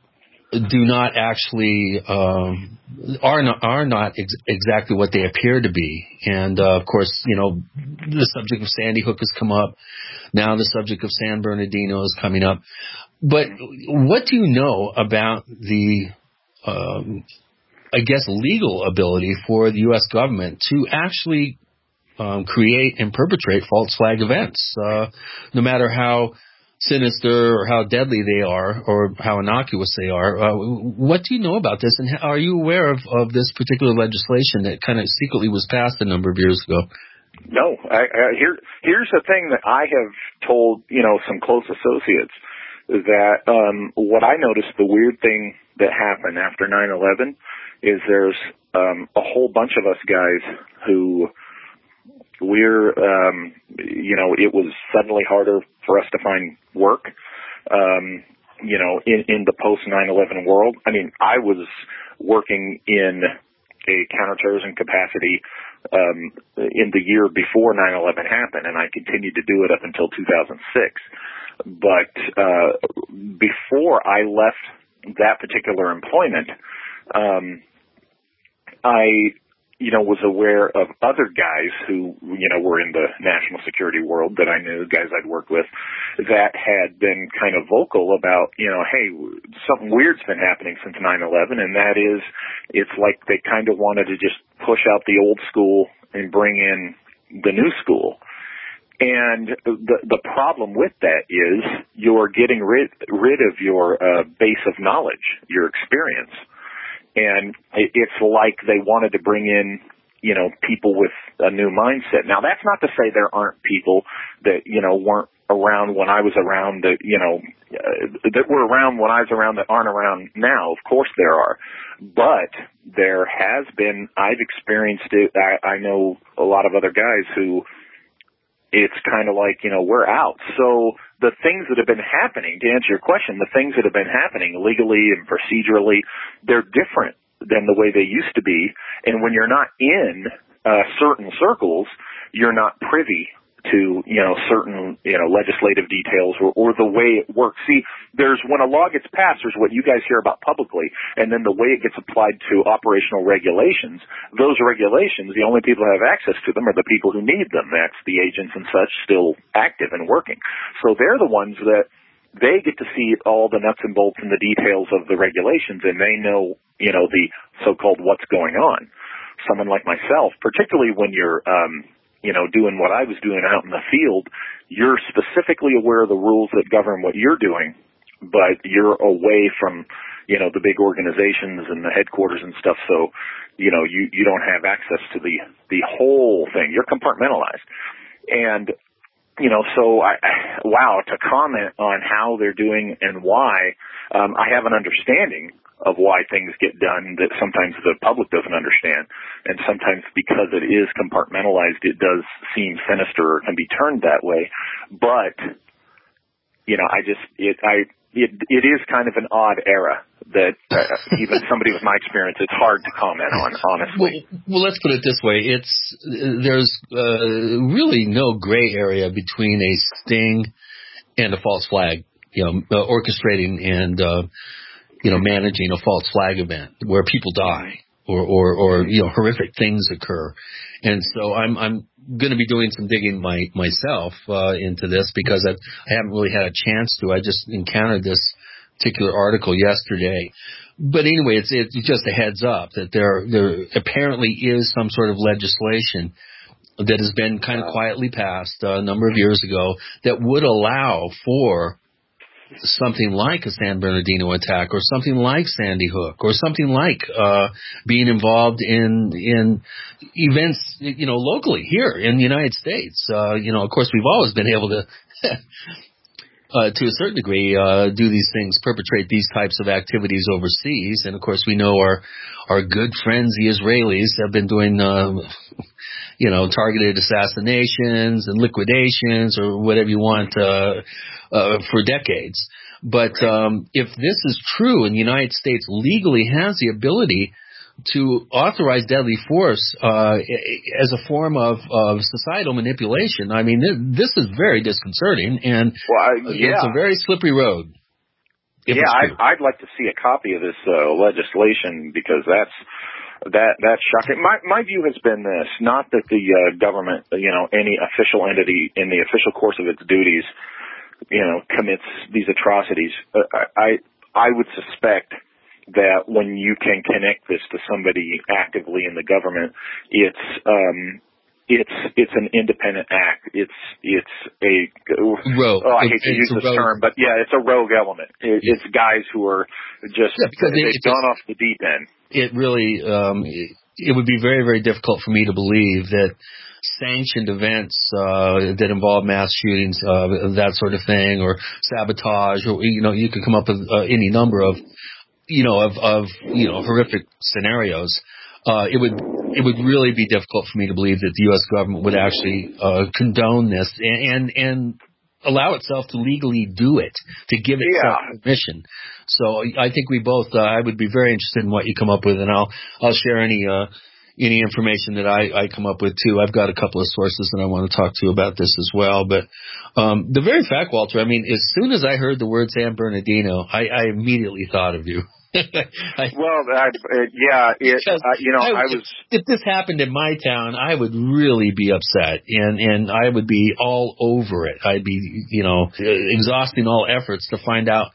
do not actually um, are not are not ex- exactly what they appear to be. And uh, of course, you know, the subject of Sandy Hook has come up. Now the subject of San Bernardino is coming up. But what do you know about the, um, I guess, legal ability for the U S government to actually um, create and perpetrate false flag events, uh, no matter how sinister or how deadly they are or how innocuous they are? Uh, what do you know about this, and are you aware of, of this particular legislation that kind of secretly was passed a number of years ago? No. I, I, here, here's the thing that I have told, you know, some close associates, is that um, what I noticed, the weird thing that happened after nine eleven is there's um, a whole bunch of us guys who we're, um, you know, it was suddenly harder for us to find work, um, you know, in, in the post nine eleven world. I mean, I was working in a counterterrorism capacity um, in the year before nine eleven happened, and I continued to do it up until two thousand six. But uh, before I left that particular employment, um, I... you know, was aware of other guys who, you know, were in the national security world that I knew, guys I'd worked with, that had been kind of vocal about, you know, hey, something weird's been happening since nine eleven, and that is, it's like they kind of wanted to just push out the old school and bring in the new school. And the the problem with that is you're getting rid rid of your uh, base of knowledge, your experience, and it's like they wanted to bring in, you know, people with a new mindset. Now, that's not to say there aren't people that, you know, weren't around when I was around, that, you know, uh, that were around when I was around that aren't around now. Of course there are. But there has been, I've experienced it. I, I know a lot of other guys who it's kind of like, you know, we're out. So the things that have been happening, to answer your question, the things that have been happening legally and procedurally, they're different than the way they used to be. And when you're not in uh, certain circles, you're not privy to, you know, certain, you know, legislative details or, or the way it works. See, there's, when a law gets passed, there's what you guys hear about publicly, and then the way it gets applied to operational regulations. Those regulations, the only people who have access to them are the people who need them. That's the agents and such still active and working. So they're the ones that they get to see all the nuts and bolts and the details of the regulations, and they know, you know, the so-called what's going on. Someone like myself, particularly when you're, um, you know, doing what I was doing out in the field, you're specifically aware of the rules that govern what you're doing, but you're away from, you know, the big organizations and the headquarters and stuff. So, you know, you, you don't have access to the, the whole thing. You're compartmentalized. And, you know, so I, wow, to comment on how they're doing and why, um, I have an understanding of why things get done that sometimes the public doesn't understand. And sometimes because it is compartmentalized, it does seem sinister or can be turned that way. But, you know, I just, it, I, it, it is kind of an odd era that uh, even somebody with my experience, it's hard to comment on, honestly. Well, well, let's put it this way. It's, there's uh, really no gray area between a sting and a false flag, you know, uh, orchestrating and, uh, you know, managing a false flag event where people die or, or, or, you know, horrific things occur. And so I'm, I'm going to be doing some digging my, myself, uh, into this because I've, I haven't really had a chance to. I just encountered this particular article yesterday. But anyway, it's, it's just a heads up that there, there apparently is some sort of legislation that has been kind of quietly passed uh, a number of years ago that would allow for something like a San Bernardino attack or something like Sandy Hook or something like uh being involved in in events, you know, locally here in the United States. Uh, you know, of course, we've always been able to uh, to a certain degree uh do these things, perpetrate these types of activities overseas. And of course, we know our our good friends, the Israelis, have been doing uh, you know, targeted assassinations and liquidations or whatever you want uh Uh, for decades. But um, if this is true and the United States legally has the ability to authorize deadly force uh, as a form of, of societal manipulation, I mean, this is very disconcerting, and well, I, yeah. it's a very slippery road. Yeah, I'd, I'd like to see a copy of this uh, legislation because that's That that's shocking. My my view has been this: not that the uh, government, you know, any official entity in the official course of its duties, you know, commits these atrocities. Uh, I I would suspect that when you can connect this to somebody actively in the government, it's um it's it's an independent act. It's it's a rogue. Oh, I hate to use this rogue. term, but yeah, it's a rogue element. It, yeah. It's guys who are just yeah, because they've it, gone off the deep end. It really um it, it would be very very difficult for me to believe that sanctioned events uh, that involve mass shootings, uh, that sort of thing, or sabotage, or you know, you could come up with uh, any number of, you know, of, of you know, horrific scenarios. Uh, it would it would really be difficult for me to believe that the U S government would actually uh, condone this and, and and allow itself to legally do it, to give itself yeah. permission. So I think we both. Uh, I would be very interested in what you come up with, and I'll I'll share any. Uh, Any information that I, I come up with, too. I've got a couple of sources that I want to talk to about this as well. But um, the very fact, Walter, I mean, as soon as I heard the word San Bernardino, I, I immediately thought of you. I, well, I, uh, yeah, it, uh, you know, I, I was... If, if this happened in my town, I would really be upset, and, and I would be all over it. I'd be, you know, exhausting all efforts to find out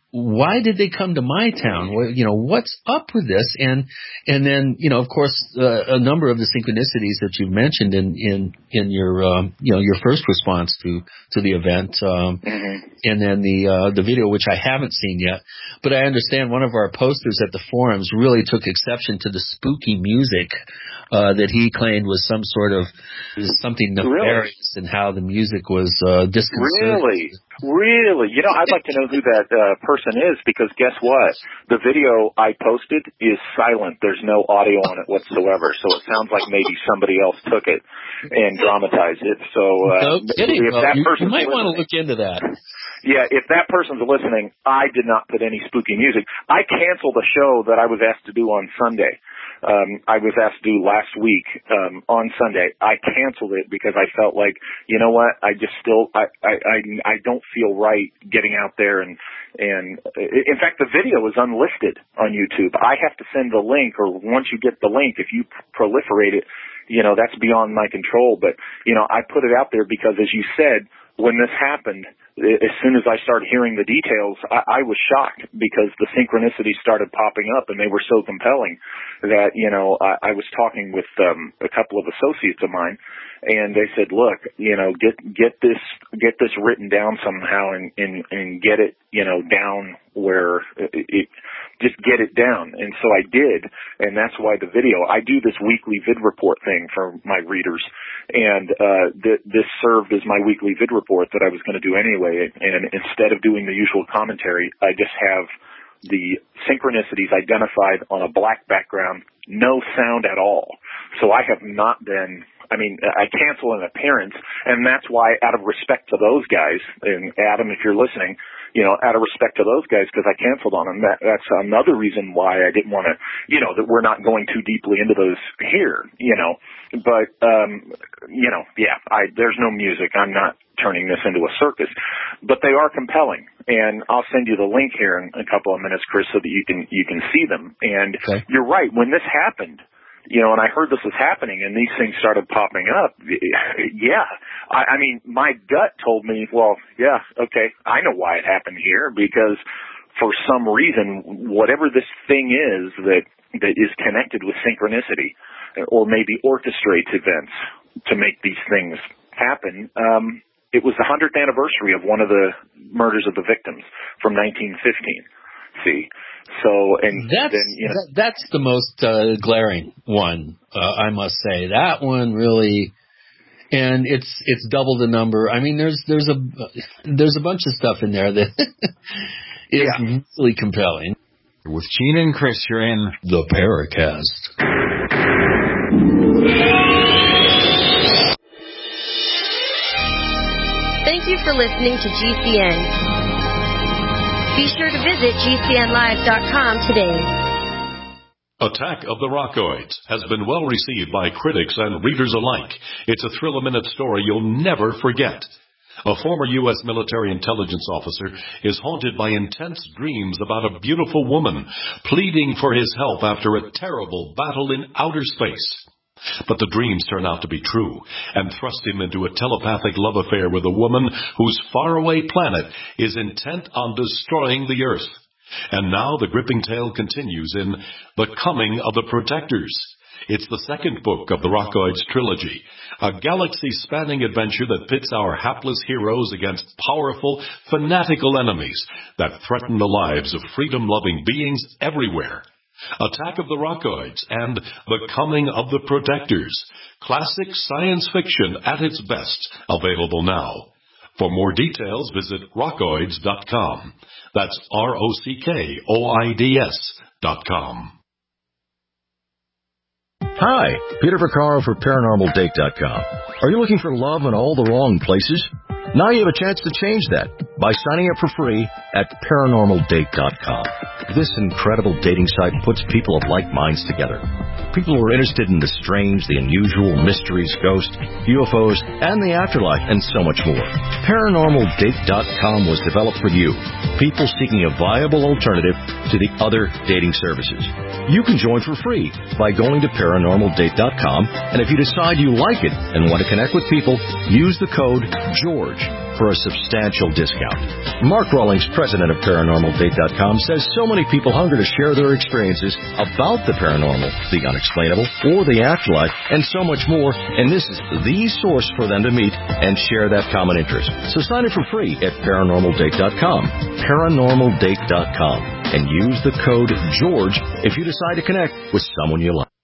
why did they come to my town? What, you know, what's up with this? And and then, you know, of course, uh, a number of the synchronicities that you mentioned in in in your um, you know your first response to to the event, um, mm-hmm. and then the uh, the video, which I haven't seen yet, but I understand one of our posters at the forums really took exception to the spooky music uh, that he claimed was some sort of something nefarious in how the music was uh, disconcerting. Really. Really? You know, I'd like to know who that uh, person is, because guess what? The video I posted is silent. There's no audio on it whatsoever. So it sounds like maybe somebody else took it and dramatized it. So uh, no kidding, if that you, person you might want to look into that. Yeah, if that person's listening, I did not put any spooky music. I canceled a show that I was asked to do on Sunday. Um, I was asked to do last week um, on Sunday. I canceled it because I felt like, you know what, I just still, I, I, I, I don't feel right getting out there and, and in fact, the video is unlisted on YouTube. I have to send the link, or once you get the link, if you proliferate it, you know, that's beyond my control. But, you know, I put it out there because, as you said, when this happened, as soon as I started hearing the details, I, I was shocked because the synchronicities started popping up and they were so compelling that, you know, I, I was talking with um, a couple of associates of mine, and they said, look, you know, get get this get this written down somehow and, and, and get it, you know, down where it, it just get it down. And so I did, and that's why the video, I do this weekly vid report thing for my readers, and uh, th- this served as my weekly vid report that I was going to do anyway. And instead of doing the usual commentary, I just have the synchronicities identified on a black background, no sound at all. So I have not been, I mean, I cancel an appearance, and that's why, out of respect to those guys, and Adam, if you're listening, you know, out of respect to those guys, because I canceled on them, that, that's another reason why I didn't want to, you know, that we're not going too deeply into those here, you know. But, um, you know, yeah, I, there's no music. I'm not turning this into a circus. But they are compelling, and I'll send you the link here in a couple of minutes, Chris, so that you can you can see them. And okay. You're right. When this happened, you know, and I heard this was happening and these things started popping up, yeah. I, I mean, my gut told me, well, yeah, okay, I know why it happened here, because for some reason, whatever this thing is that, that is connected with synchronicity, or maybe orchestrates events to make these things happen, um, it was the hundredth anniversary of one of the murders of the victims from nineteen fifteen. See? So, and that's, then, you know, that, that's the most uh, glaring one, uh, I must say. That one really, and it's it's double the number. I mean, there's there's a there's a bunch of stuff in there that is yeah. really compelling. With Gina and Chris, you're in the Paracast. Thank you for listening to G C N. Be sure to visit G C N live dot com today. Attack of the Rockoids has been well received by critics and readers alike. It's a thrill-a-minute story you'll never forget. A former U S military intelligence officer is haunted by intense dreams about a beautiful woman pleading for his help after a terrible battle in outer space. But the dreams turn out to be true and thrust him into a telepathic love affair with a woman whose faraway planet is intent on destroying the Earth. And now the gripping tale continues in The Coming of the Protectors. It's the second book of the Rockoids trilogy, a galaxy-spanning adventure that pits our hapless heroes against powerful, fanatical enemies that threaten the lives of freedom-loving beings everywhere. Attack of the Rockoids and The Coming of the Protectors. Classic science fiction at its best. Available now. For more details, visit rockoids dot com. That's R O C K O I D S dot com. Hi, Peter Vaccaro for Paranormal Date dot com. Are you looking for love in all the wrong places? Now you have a chance to change that by signing up for free at Paranormal Date dot com. This incredible dating site puts people of like minds together. People who are interested in the strange, the unusual, mysteries, ghosts, U F Os, and the afterlife, and so much more. Paranormal Date dot com was developed for you, people seeking a viable alternative to the other dating services. You can join for free by going to Paranormal Date dot com, and if you decide you like it and want to connect with people, use the code GEORGE. for a substantial discount. Mark Rawlings, president of Paranormal Date dot com, says so many people hunger to share their experiences about the paranormal, the unexplainable, or the afterlife, and so much more, and this is the source for them to meet and share that common interest. So sign up for free at Paranormal Date dot com, Paranormal Date dot com, and use the code GEORGE if you decide to connect with someone you like.